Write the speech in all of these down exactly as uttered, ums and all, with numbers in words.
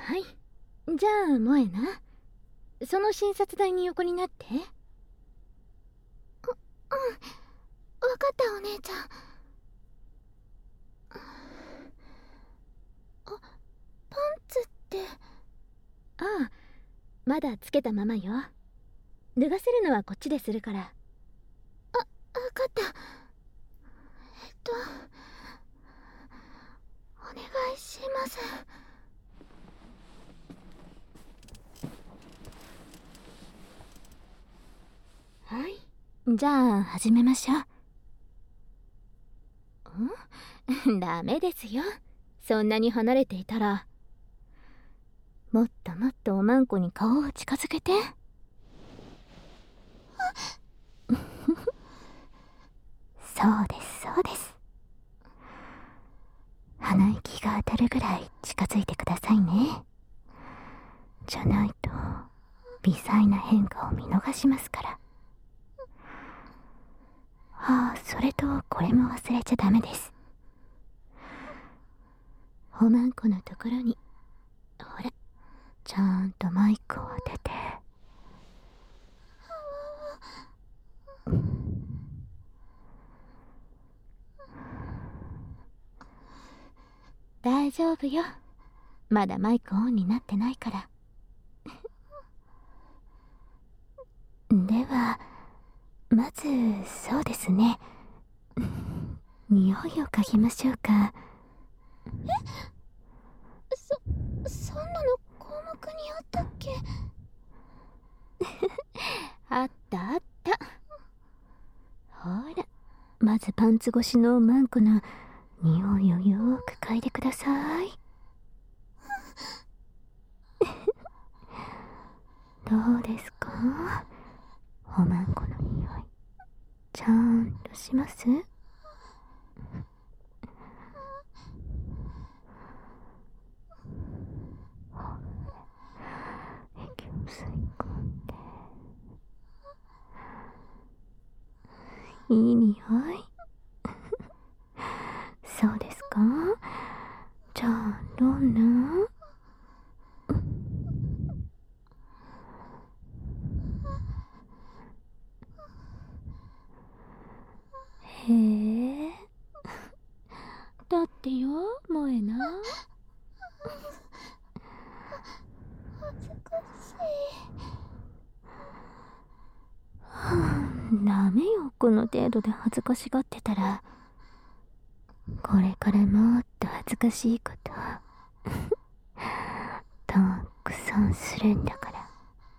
はい。じゃあ萌えな、その診察台に横になって。う、うん、 わかったお姉ちゃん。あ、パンツって。 ああ、まだつけたままよ。脱がせるのはこっちでするから。 あ、わかった。えっとお願いします。 はい、じゃあ始めましょう。んダメですよ、そんなに離れていたら。もっともっとおまんこに顔を近づけて。そうですそうです。鼻息が当たるぐらい近づいてくださいね。じゃないと微細な変化を見逃しますから。ああ、それとこれも忘れちゃダメです。おまんこのところにほら、ちゃんとマイクを当てて。大丈夫よ、まだマイクオンになってないから。ではまず、そうですね、匂いを嗅ぎましょうか。 え、そそんなの項目にあったっけ？ あったあった。ほら、まずパンツ越しのマンコの匂いをよーく嗅いでください。どうですか、おまんこの匂いちゃんとします？息を吸い込んで。いい匂い。そうですか、じゃあどんな？へえ、だってよ萌えな。 恥ずかしい。 はあ、ダメよ、この程度で恥ずかしがってたら。これからもっと恥ずかしいことたくさんするんだから。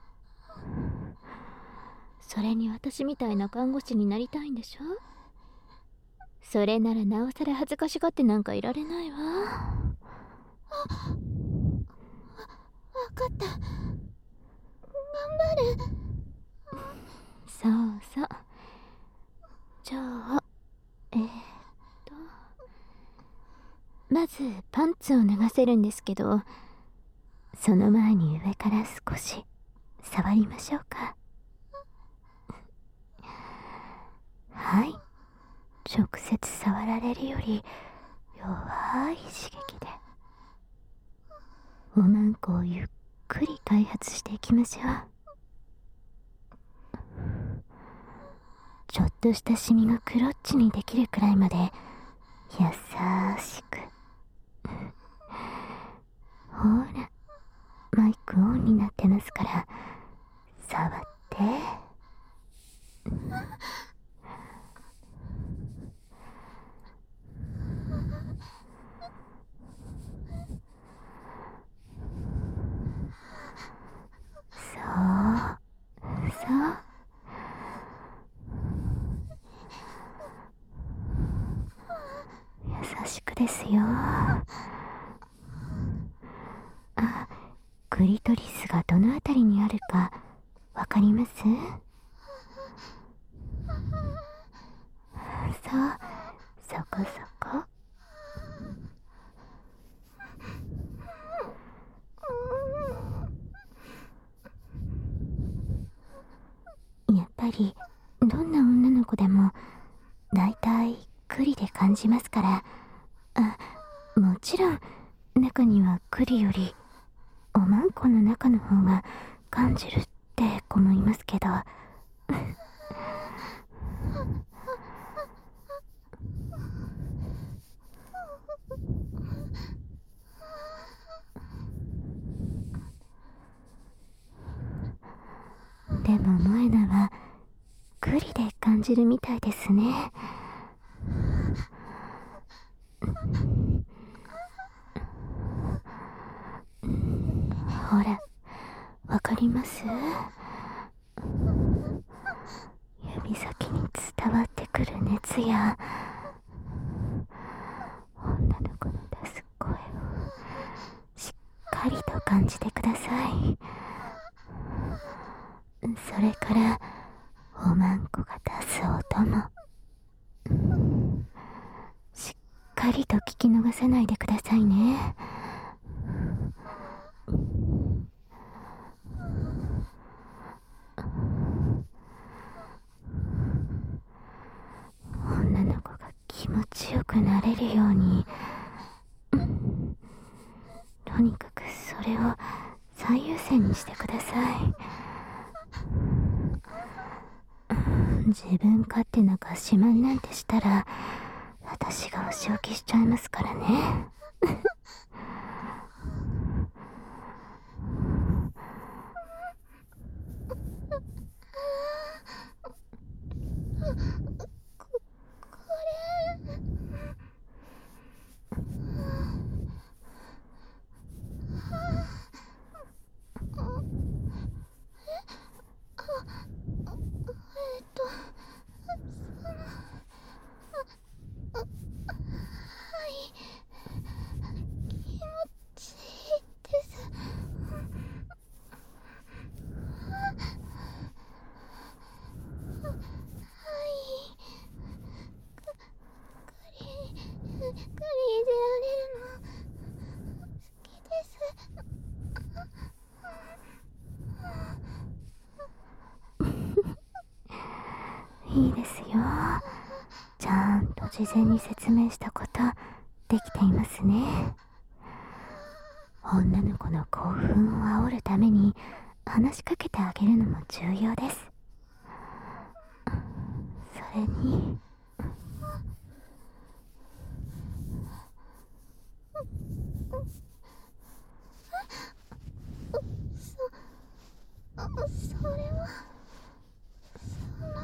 それに私みたいな看護師になりたいんでしょ？それならなおさら恥ずかしがってなんかいられないわ。あ、 わ、わかった。頑張る。 そうそう。じゃあえー、っとまずパンツを脱がせるんですけど、その前に上から少し触りましょうか。はい、直接触られるより弱い刺激でおまんこをゆっくり開発していきましょう。ちょっとしたシミがクロッチにできるくらいまで優しく。ほら、マイクオンになってますから触って。そうそう、優しくですよ。あ、クリトリスがどのあたりにあるかわかります？そう、そこそこ。やっぱりどんな女の子でもだいたいクリで感じますから。あ、もちろん中にはクリよりまんこの中の方が感じるって思いますけど。でもモエナはグリで感じるみたいですね。ほら、わかります？指先に伝わってくる熱や女の子の出す声をしっかりと感じてください。それからおまんこが出す音もしっかりと聞き逃さないでくださいね。女の子が気持ちよくなれるように、とにかくそれを最優先にしてください。自分勝手な合唱なんてしたら私がお仕置きしちゃいますからね。いいですよ。ちゃんと事前に説明したことできていますね。女の子の興奮を煽るために話しかけてあげるのも重要です。それにそ、それはその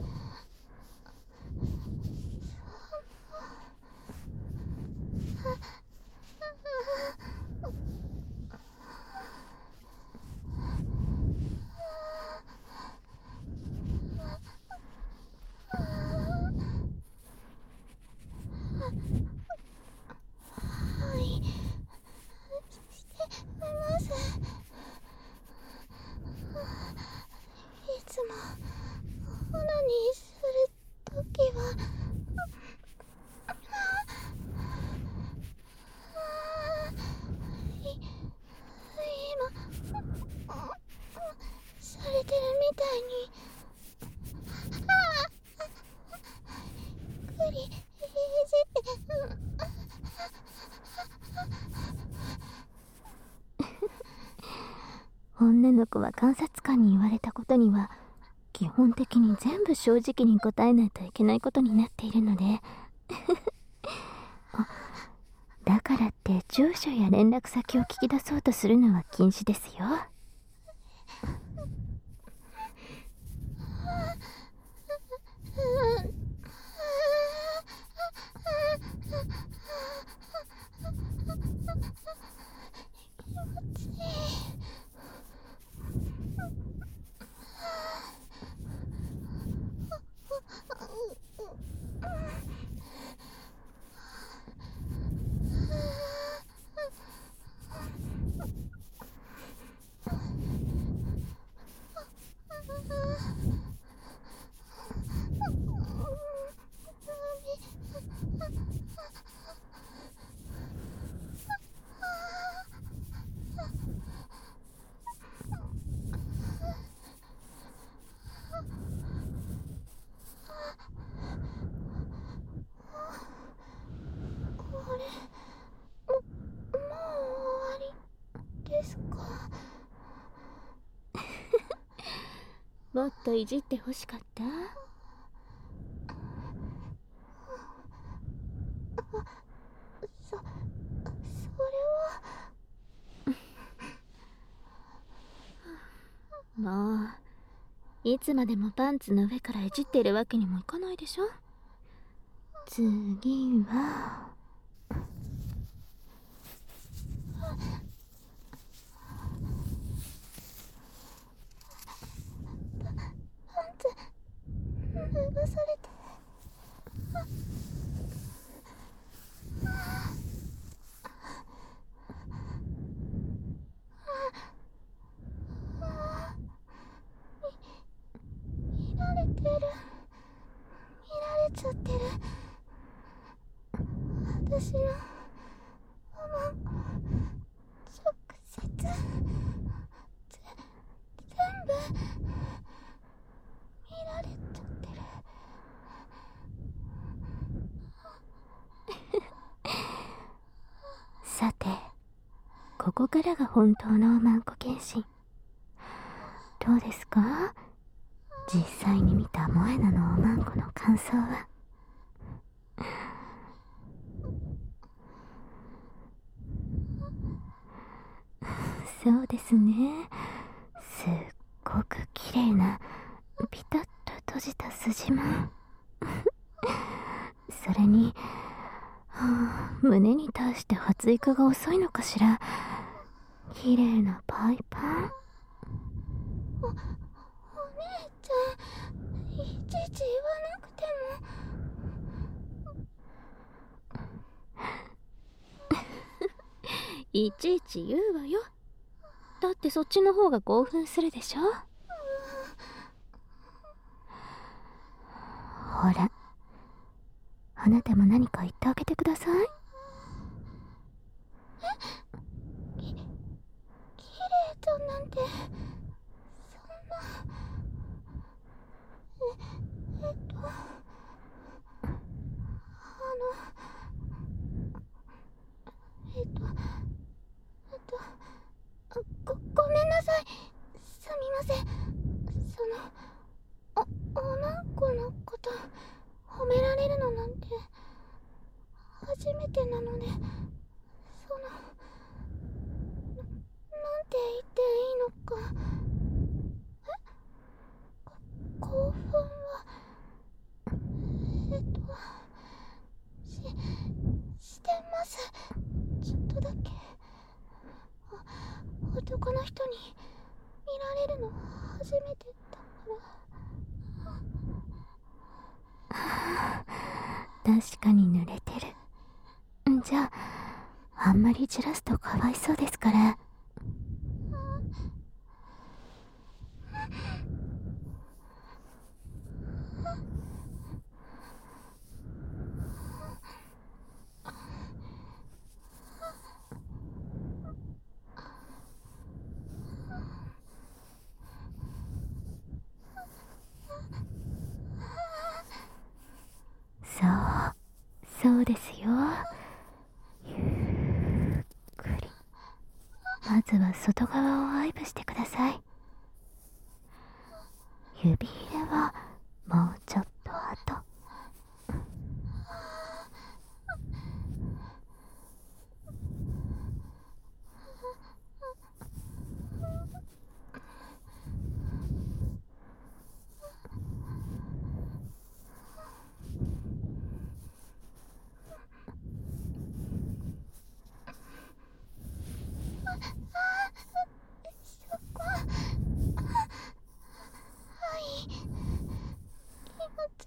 女の子は監察官に言われたことには基本的に全部正直に答えないといけないことになっているのでだからって住所や連絡先を聞き出そうとするのは禁止ですよ。 もっといじってほしかった？ そ、それはもういつまでもパンツの上からいじってるわけにもいかないでしょ。次はパンツ脱がされて。見られてる。見られちゃってる。私のおまんこ直接ぜ全部見られちゃってる。 さて、ここからが本当のおまんこ検診。どうですか？実際に見たモエナのおまんこの感想は。そうですね。すっごく綺麗なピタッと閉じた筋もそれに、はあ、胸に対して発育が遅いのかしら。綺麗なパイパン。 お、お姉ちゃん、いちいち言わなくてもいちいち言うわよ。だってそっちの方が興奮するでしょ。ほら、あなたも何か言ってあげてください。 え、き、きれいとなんて、そんな、え、えっと、あの、えっと、あと、ご、ごめんなさい。すみません。その、お、おまんこのこと褒められるのなんて初めてなので、その、な、なんて言っていいのか。え？こ、興奮は、えっと、し、してます。ちょっとだけ。お、男の人に見られるの初めてだから。 はあ、確かに濡れてる。じゃあ、あんまりじらすとかわいそうですから。そう、そうですよ。ゆっくり。まずは外側をワイプしてください。指入れはもうちょっと後。 そこ、はい、気持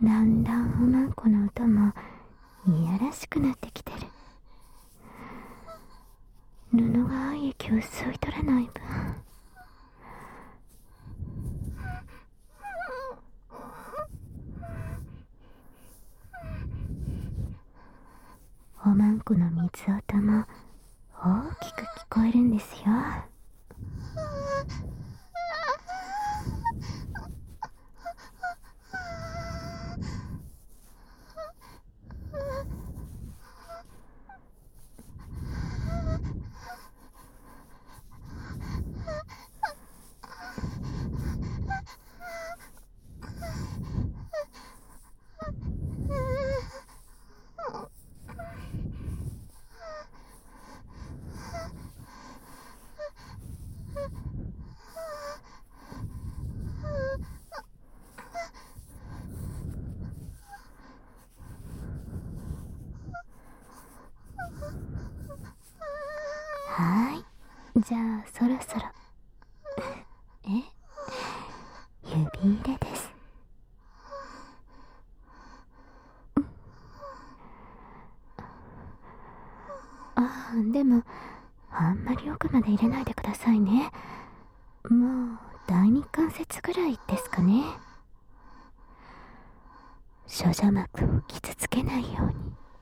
だんだんおまんこの音もいやらしくなってきてる。布が愛液を吸い取らない分、おまんこの水音も大きく聞こえるんですよ。はーい、じゃあそろそろえ指入れです。ああ、でもあんまり奥まで入れないでくださいね。もう第二関節ぐらいですかね。諸女膜を傷つけないように。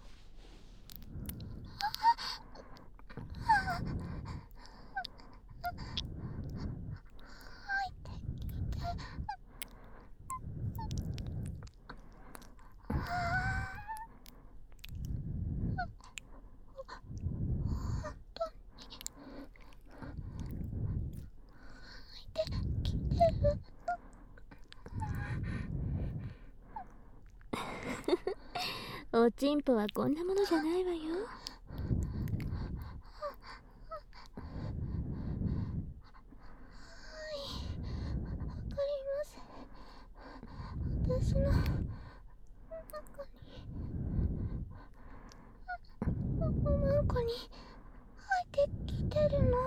おちんぽはこんなものじゃないわよ。 私の中におまんこに入ってきてるの。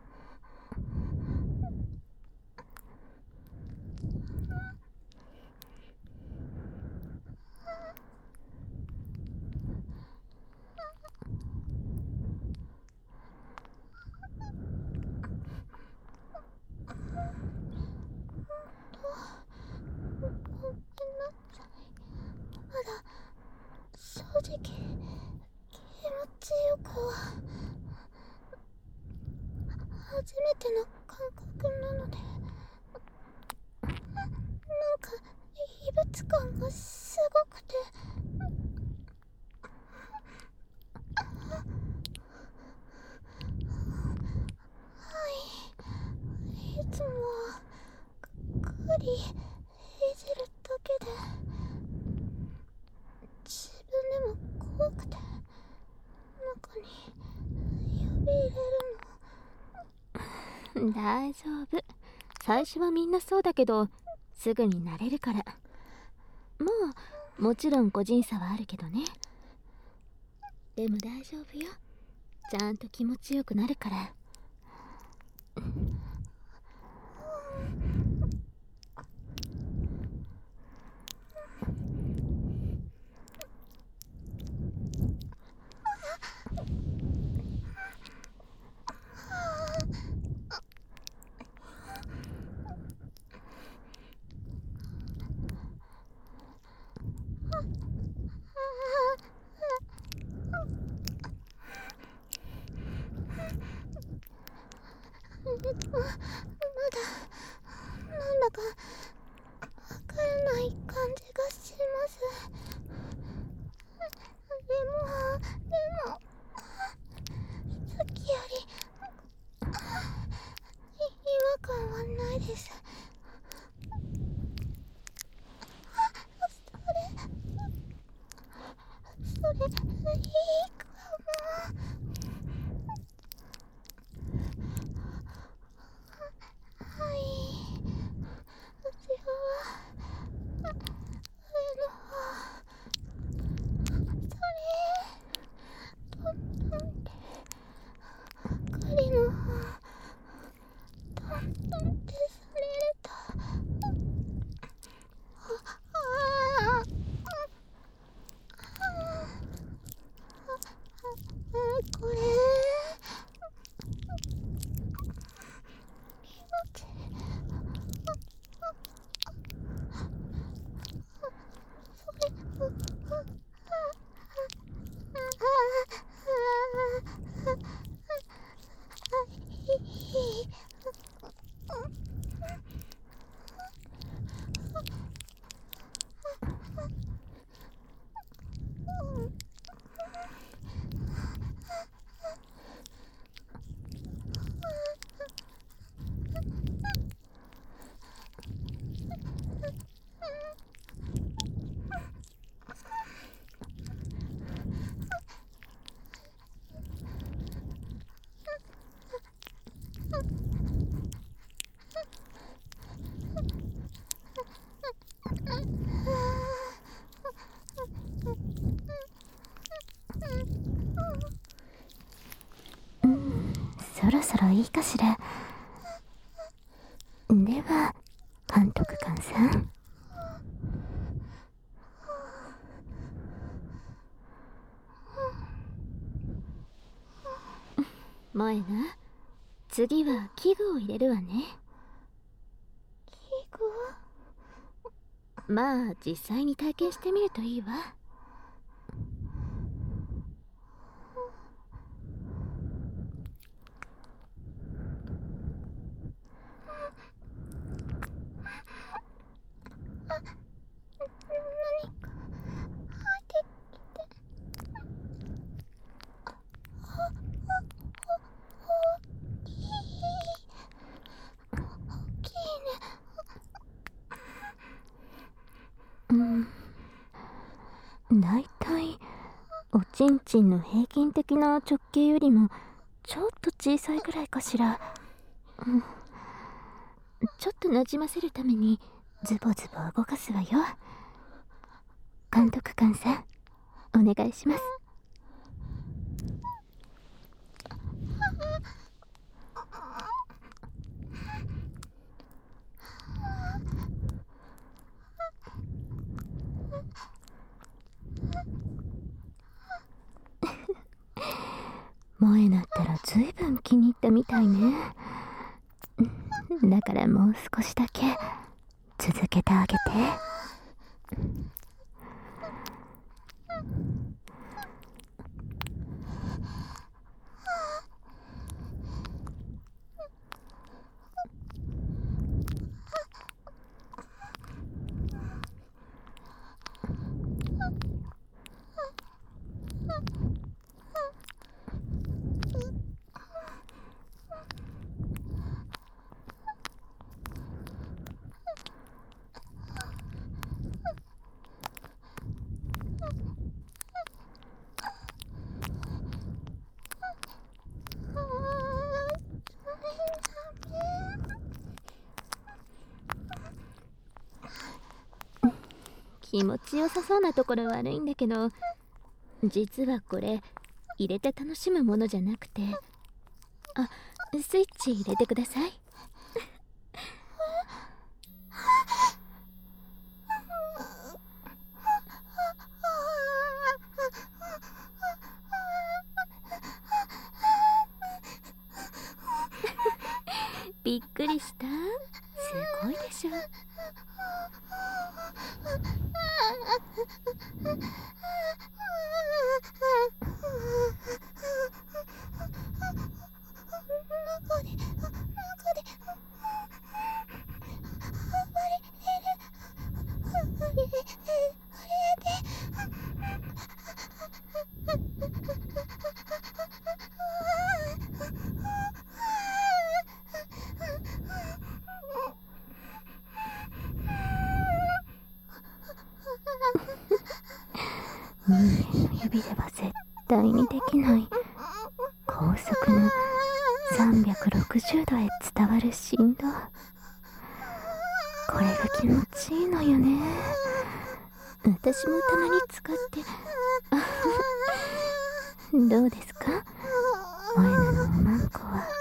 まだ正直気持ちよくは。初めての感覚なので、なんか異物感がすごくて、はい、いつもはくっくりいじるだけで自分でも怖くて、中に指入れるの。 大丈夫。最初はみんなそうだけどすぐに慣れるから。まあもちろん個人差はあるけどね。でも大丈夫よ。ちゃんと気持ちよくなるから。 まだなんだかわからない感じがします。でもでもさっきより違和感はないです。それそれいいかも。はい、うちは上の方、それそろそろいいかしら。では監督官さん、萌えな、次は器具を入れるわね。 器具？ まあ実際に体験してみるといいわ。うん、だいたいおちんちんの平均的な直径よりもちょっと小さいぐらいかしら。うん、ちょっとなじませるためにズボズボ動かすわよ。監督官さん、お願いします。萌えなったらずいぶん気に入ったみたいね。だからもう少しだけ続けてあげて。気持ちよさそうなところ悪いんだけど、実はこれ入れて楽しむものじゃなくて、あ、スイッチ入れてください。びっくりした？すごいでしょ。人間の指では絶対にできない高速のさんびゃくろくじゅうどへ伝わる振動、これが気持ちいいのよね。私もたまに使ってどうですか、萌えなのおまんこは。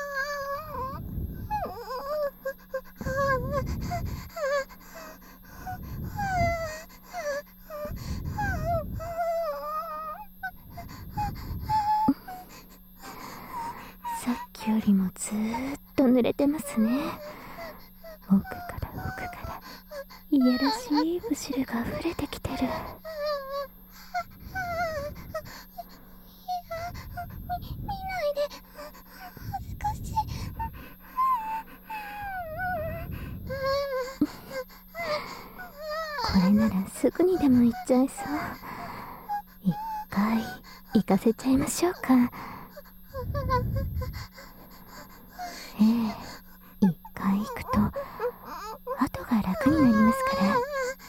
さっきよりもずーっと濡れてますね。 奥から奥からいやらしいむしるが溢れてきてる。 見ないで、恥ずかしい。 これならすぐにでも行っちゃいそう。一回行かせちゃいましょうか。ええ、一回行くと後が楽になりますから。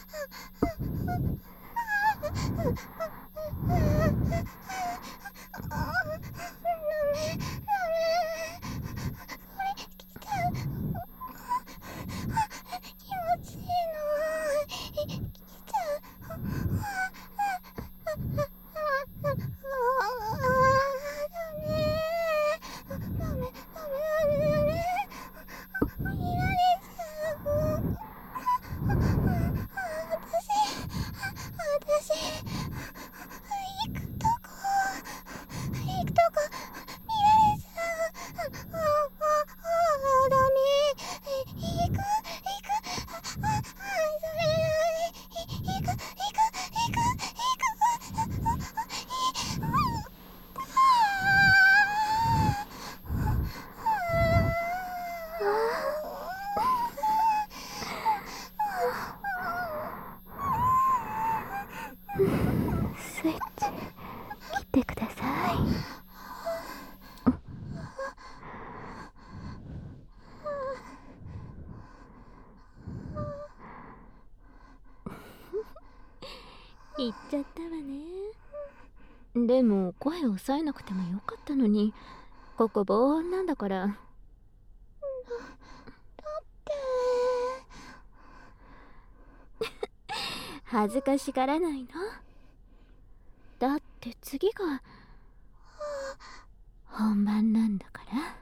スイッチ切ってください。言っちゃったわね。でも声を抑えなくてもよかったのに。ここ防音なんだから。だって恥ずかしがらないの？だって次が本番なんだから。